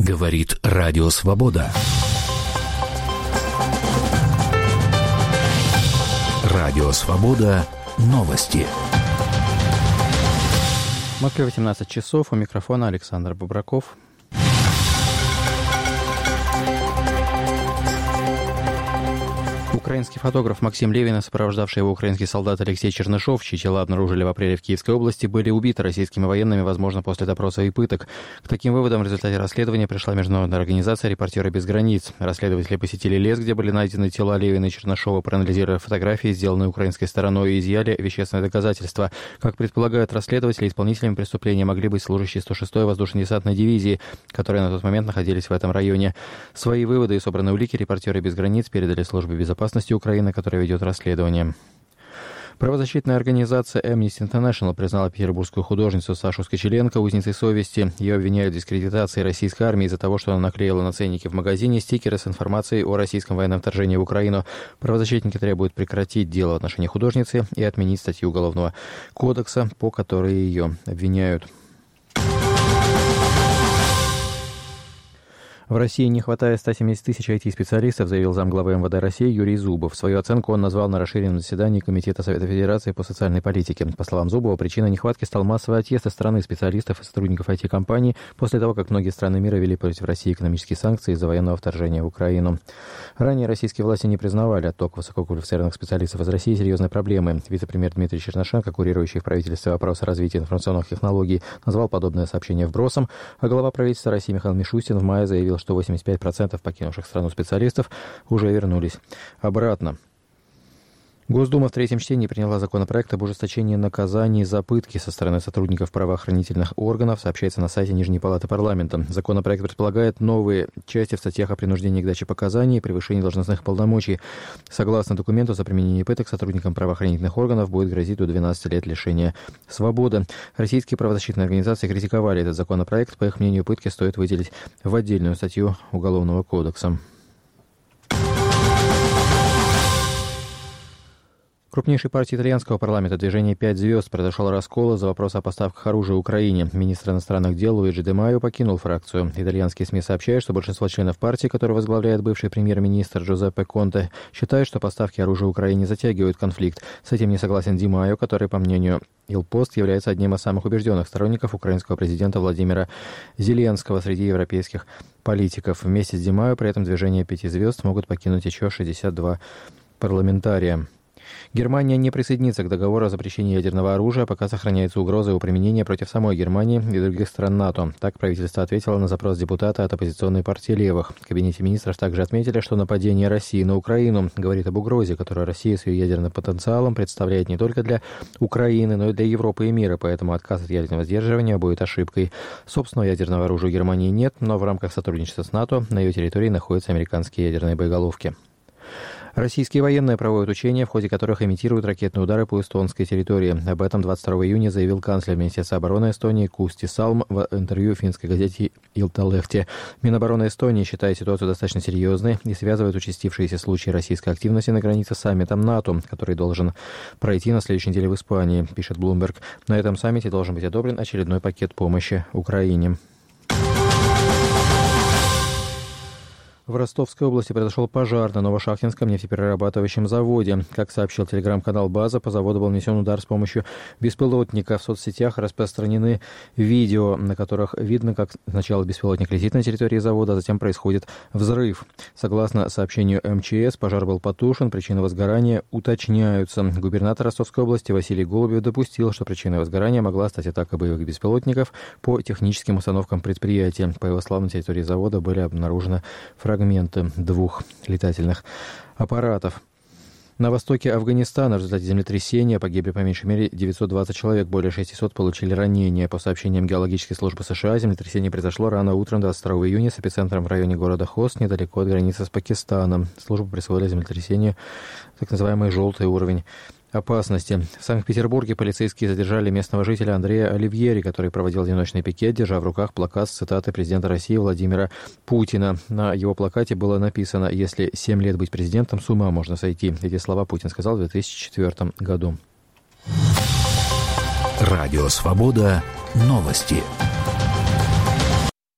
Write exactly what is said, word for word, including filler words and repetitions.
Говорит Радио Свобода. Радио Свобода. Новости. В Москве восемнадцать часов. У микрофона Александр Бубраков. Украинский фотограф Максим Левин, сопровождавший его украинский солдат Алексей Чернышов, чьи тела обнаружили в апреле в Киевской области, были убиты российскими военными, возможно, после допроса и пыток. К таким выводам в результате расследования пришла международная организация «Репортеры без границ». Расследователи посетили лес, где были найдены тела Левина и Чернышова, проанализировали фотографии, сделанные украинской стороной, и изъяли вещественные доказательства. Как предполагают расследователи, исполнителями преступления могли быть служащие сто шестой воздушно-десантной дивизии, которые на тот момент находились в этом районе. Свои выводы и собранные улики «Репортеры без границ» передали службе безопасности Украины, которая ведет расследование. Правозащитная организация Amnesty International признала петербургскую художницу Сашу Скочеленко узницей совести. Ее обвиняют в дискредитации российской армии из-за того, что она наклеила на ценники в магазине стикеры с информацией о российском военном вторжении в Украину. Правозащитники требуют прекратить дело в отношении художницы и отменить статью Уголовного кодекса, по которой ее обвиняют. В России не хватает ста семидесяти тысяч ай ти-специалистов, заявил замглавы эм вэ дэ России Юрий Зубов. Свою оценку он назвал на расширенном заседании Комитета Совета Федерации по социальной политике. По словам Зубова, причиной нехватки стал массовый отъезд из страны специалистов и сотрудников ай ти-компаний после того, как многие страны мира ввели против России экономические санкции из-за военного вторжения в Украину. Ранее российские власти не признавали отток высококвалифицированных специалистов из России серьезной проблемой. Вице-премьер Дмитрий Чернышенко, курирующий в правительстве вопросы развития информационных технологий, назвал подобное сообщение вбросом, а глава правительства России Михаил Мишустин в мае заявил, что восемьдесят пять процентов покинувших страну специалистов уже вернулись обратно. Госдума в третьем чтении приняла законопроект об ужесточении наказаний за пытки со стороны сотрудников правоохранительных органов, сообщается на сайте Нижней палаты парламента. Законопроект предполагает новые части в статьях о принуждении к даче показаний и превышении должностных полномочий. Согласно документу, за применение пыток сотрудникам правоохранительных органов будет грозить до двенадцати лет лишения свободы. Российские правозащитные организации критиковали этот законопроект. По их мнению, пытки стоит выделить в отдельную статью Уголовного кодекса. Крупнейшей партии итальянского парламента «Движение пять звезд» произошел раскол из-за вопроса о поставках оружия Украине. Министр иностранных дел Луиджи Де Майо покинул фракцию. Итальянские СМИ сообщают, что большинство членов партии, которую возглавляет бывший премьер-министр Джузеппе Конте, считают, что поставки оружия Украине затягивают конфликт. С этим не согласен Де Майо, который, по мнению Il Post, является одним из самых убежденных сторонников украинского президента Владимира Зеленского среди европейских политиков. Вместе с Де Майо при этом «Движение пяти звезд» могут покинуть еще шестьдесят два парламентария. Германия не присоединится к договору о запрещении ядерного оружия, пока сохраняется угроза его применения против самой Германии и других стран НАТО. Так правительство ответило на запрос депутата от оппозиционной партии левых. В кабинете министров также отметили, что нападение России на Украину говорит об угрозе, которую Россия с ее ядерным потенциалом представляет не только для Украины, но и для Европы и мира, поэтому отказ от ядерного сдерживания будет ошибкой. Собственного ядерного оружия у Германии нет, но в рамках сотрудничества с НАТО на ее территории находятся американские ядерные боеголовки. Российские военные проводят учения, в ходе которых имитируют ракетные удары по эстонской территории. Об этом двадцать второго июня заявил канцлер Министерства обороны Эстонии Кусти Салм в интервью финской газете Iltalehti. Минобороны Эстонии считает ситуацию достаточно серьезной и связывает участившиеся случаи российской активности на границе с саммитом НАТО, который должен пройти на следующей неделе в Испании, пишет Bloomberg. На этом саммите должен быть одобрен очередной пакет помощи Украине. В Ростовской области произошел пожар на Новошахтинском нефтеперерабатывающем заводе. Как сообщил телеграм-канал «База», по заводу был нанесен удар с помощью беспилотника. В соцсетях распространены видео, на которых видно, как сначала беспилотник летит на территории завода, а затем происходит взрыв. Согласно сообщению эм че эс, пожар был потушен, причины возгорания уточняются. Губернатор Ростовской области Василий Голубев допустил, что причиной возгорания могла стать атака боевых беспилотников по техническим установкам предприятия. По его словам, на территории завода были обнаружены фрагменты фрагменты двух летательных аппаратов. На востоке Афганистана в результате землетрясения погибли по меньшей мере девятьсот двадцать человек, более шестисот получили ранения. По сообщениям геологической службы США, землетрясение произошло рано утром двадцать второго июня с эпицентром в районе города Хост, недалеко от границы с Пакистаном. Служба присвоила землетрясению так называемый «желтый уровень опасности». В Санкт-Петербурге полицейские задержали местного жителя Андрея Оливьери, который проводил одиночный пикет, держа в руках плакат с цитатой президента России Владимира Путина. На его плакате было написано: «Если семь лет быть президентом, с ума можно сойти». Эти слова Путин сказал в две тысячи четвёртом году. Радио «Свобода». Новости.